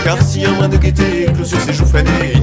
car si un brin de gaieté clôt sur ses joues fanées,